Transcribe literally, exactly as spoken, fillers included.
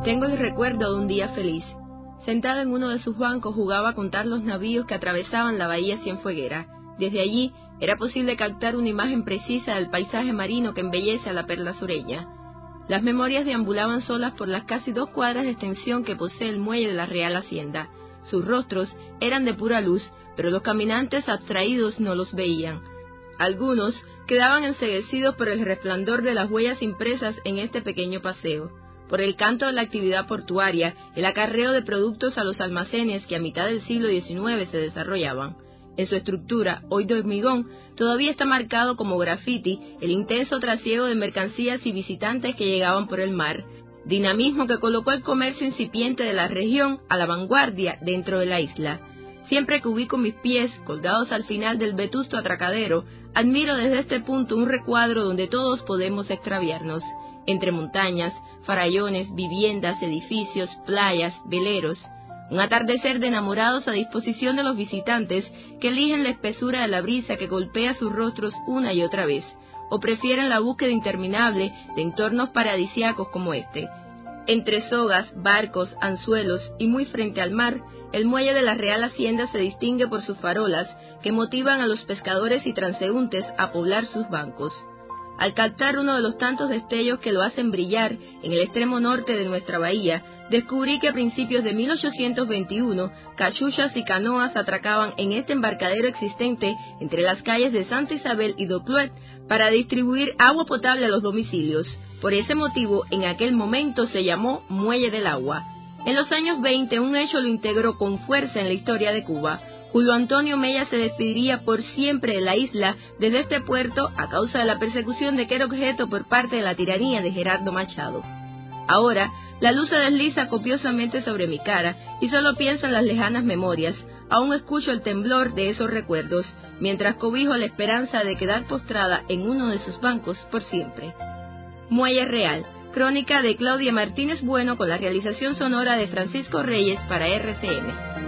Tengo el recuerdo de un día feliz. Sentado en uno de sus bancos jugaba a contar los navíos que atravesaban la bahía Cienfueguera. Desde allí era posible captar una imagen precisa del paisaje marino que embellece a la perla sureña. Las memorias deambulaban solas por las casi dos cuadras de extensión que posee el muelle de la Real Hacienda. Sus rostros eran de pura luz, pero los caminantes abstraídos no los veían. Algunos quedaban enceguecidos por el resplandor de las huellas impresas en este pequeño paseo, por el canto de la actividad portuaria, el acarreo de productos a los almacenes que a mitad del siglo diecinueve se desarrollaban. En su estructura, hoy de hormigón, todavía está marcado como grafiti el intenso trasiego de mercancías y visitantes que llegaban por el mar, dinamismo que colocó el comercio incipiente de la región a la vanguardia dentro de la isla. Siempre que ubico mis pies colgados al final del vetusto atracadero, admiro desde este punto un recuadro donde todos podemos extraviarnos, entre montañas, farallones, viviendas, edificios, playas, veleros. Un atardecer de enamorados a disposición de los visitantes que eligen la espesura de la brisa que golpea sus rostros una y otra vez, o prefieren la búsqueda interminable de entornos paradisíacos como este. Entre sogas, barcos, anzuelos y muy frente al mar, el muelle de la Real Hacienda se distingue por sus farolas que motivan a los pescadores y transeúntes a poblar sus bancos. Al captar uno de los tantos destellos que lo hacen brillar en el extremo norte de nuestra bahía, descubrí que a principios de mil ochocientos veintiuno, cachuchas y canoas atracaban en este embarcadero existente entre las calles de Santa Isabel y Docluet para distribuir agua potable a los domicilios. Por ese motivo, en aquel momento se llamó Muelle del Agua. En los años veinte, un hecho lo integró con fuerza en la historia de Cuba. Julio Antonio Mella se despediría por siempre de la isla desde este puerto a causa de la persecución de que era objeto por parte de la tiranía de Gerardo Machado. Ahora, la luz se desliza copiosamente sobre mi cara y solo pienso en las lejanas memorias. Aún escucho el temblor de esos recuerdos, mientras cobijo la esperanza de quedar postrada en uno de sus bancos por siempre. Muelle Real, crónica de Claudia Martínez Bueno con la realización sonora de Francisco Reyes para R C M.